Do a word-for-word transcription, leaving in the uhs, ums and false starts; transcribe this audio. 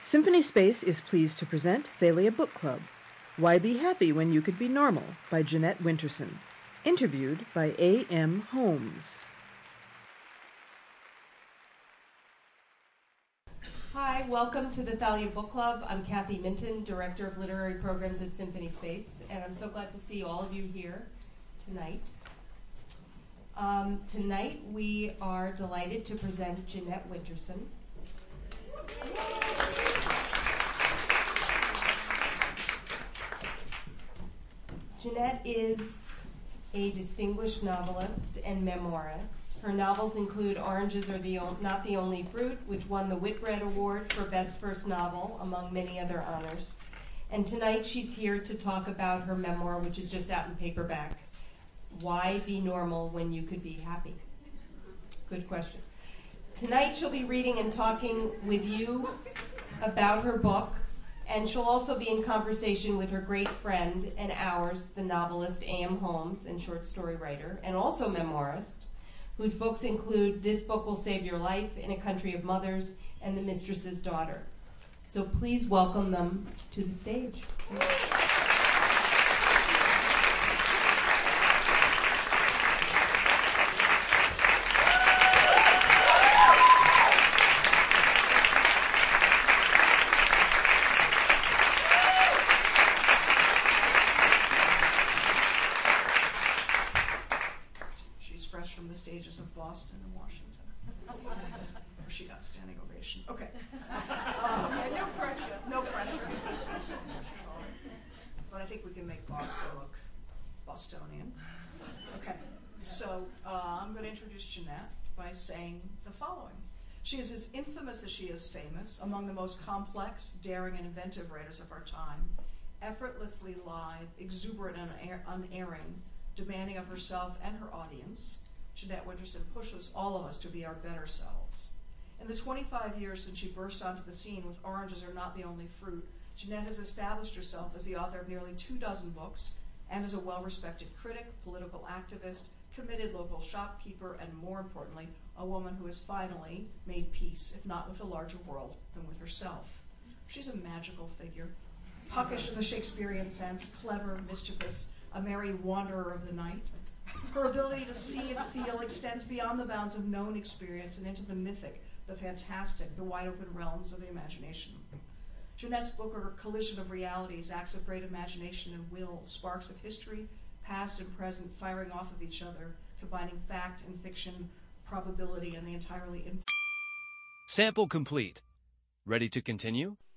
Symphony Space is pleased to present Thalia Book Club, Why Be Happy When You Could Be Normal by Jeanette Winterson, interviewed by A M Holmes. Hi, welcome to the Thalia Book Club. I'm Kathy Minton, Director of Literary Programs at Symphony Space, and I'm so glad to see all of you here tonight. Um, tonight we are delighted to present Jeanette Winterson. Jeanette is a distinguished novelist and memoirist. Her novels include Oranges Are the o- Not the Only Fruit, which won the Whitbread Award for Best First Novel, among many other honors. And tonight she's here to talk about her memoir, which is just out in paperback, Why Be Normal When You Could Be Happy? Good question. Tonight she'll be reading and talking with you about her book, and she'll also be in conversation with her great friend and ours, the novelist A M Holmes, and short story writer, and also memoirist, whose books include This Book Will Save Your Life, In a Country of Mothers, and The Mistress's Daughter. So please welcome them to the stage. Stages of Boston and Washington. Where she got standing ovation. Okay. Um, yeah, no pressure. No pressure. But I think we can make Boston look Bostonian. Okay. So uh, I'm going to introduce Jeanette by saying the following. She is as infamous as she is famous, among the most complex, daring, and inventive writers of our time, effortlessly lithe, exuberant, and unerring, demanding of herself and her audience. Jeanette Winterson pushes all of us to be our better selves. In the twenty-five years since she burst onto the scene with Oranges Are Not the Only Fruit, Jeanette has established herself as the author of nearly two dozen books and as a well-respected critic, political activist, committed local shopkeeper, and more importantly, a woman who has finally made peace, if not with the larger world, then with herself. She's a magical figure, puckish in the Shakespearean sense, clever, mischievous, a merry wanderer of the night. Her ability to see and feel extends beyond the bounds of known experience and into the mythic, the fantastic, the wide-open realms of the imagination. Jeanette's book are a collision of realities, acts of great imagination and will, sparks of history, past and present, firing off of each other, combining fact and fiction, probability, and the entirely imp- Sample complete. Ready to continue?